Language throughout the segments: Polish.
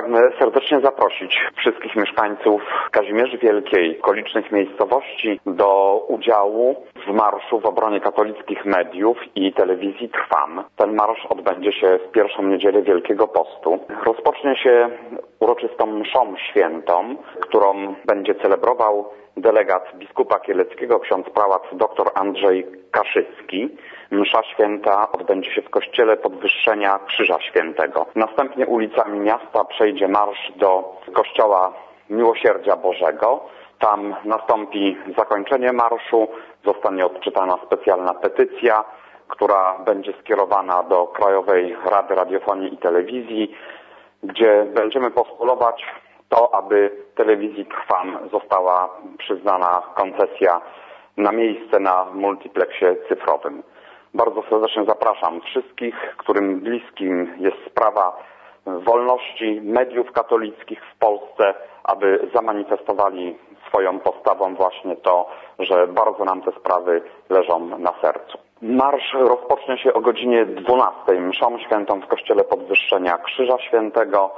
Pragnę serdecznie zaprosić wszystkich mieszkańców Kazimierzy Wielkiej, okolicznych miejscowości do udziału w marszu w obronie katolickich mediów i telewizji Trwam. Ten marsz odbędzie się w pierwszą niedzielę Wielkiego Postu. Rozpocznie się uroczystą mszą świętą, którą będzie celebrował delegat biskupa kieleckiego, ksiądz prałat dr Andrzej Kaszycki. Msza święta odbędzie się w kościele Podwyższenia Krzyża Świętego. Następnie ulicami miasta przejdzie marsz do kościoła Miłosierdzia Bożego. Tam nastąpi zakończenie marszu, zostanie odczytana specjalna petycja, która będzie skierowana do Krajowej Rady Radiofonii i Telewizji, gdzie będziemy postulować to, aby telewizji Trwam została przyznana koncesja na miejsce na multipleksie cyfrowym. Bardzo serdecznie zapraszam wszystkich, którym bliskim jest sprawa wolności mediów katolickich w Polsce, aby zamanifestowali swoją postawą właśnie to, że bardzo nam te sprawy leżą na sercu. Marsz rozpocznie się o godzinie 12:00 mszą świętą w kościele Podwyższenia Krzyża Świętego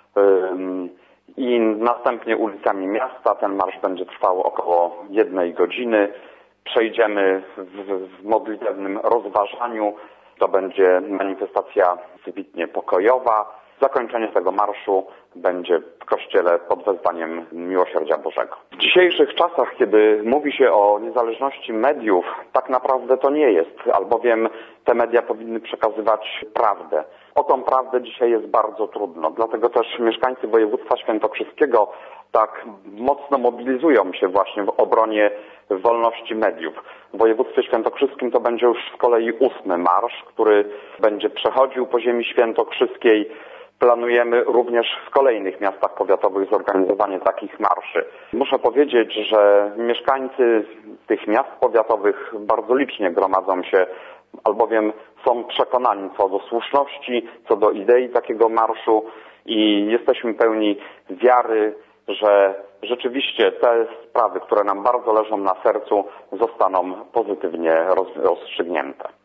i następnie ulicami miasta. Ten marsz będzie trwał około 1 godziny. Przejdziemy w modlitewnym rozważaniu. To będzie manifestacja wybitnie pokojowa. Zakończenie tego marszu będzie w kościele pod wezwaniem Miłosierdzia Bożego. W dzisiejszych czasach, kiedy mówi się o niezależności mediów, tak naprawdę to nie jest, albowiem te media powinny przekazywać prawdę. O tą prawdę dzisiaj jest bardzo trudno, dlatego też mieszkańcy województwa świętokrzyskiego tak mocno mobilizują się właśnie w obronie wolności mediów. W województwie świętokrzyskim to będzie już z kolei 8. marsz, który będzie przechodził po ziemi świętokrzyskiej. Planujemy również w kolejnych miastach powiatowych zorganizowanie takich marszy. Muszę powiedzieć, że mieszkańcy tych miast powiatowych bardzo licznie gromadzą się, albowiem są przekonani co do słuszności, co do idei takiego marszu i jesteśmy pełni wiary, że rzeczywiście te sprawy, które nam bardzo leżą na sercu, zostaną pozytywnie rozstrzygnięte.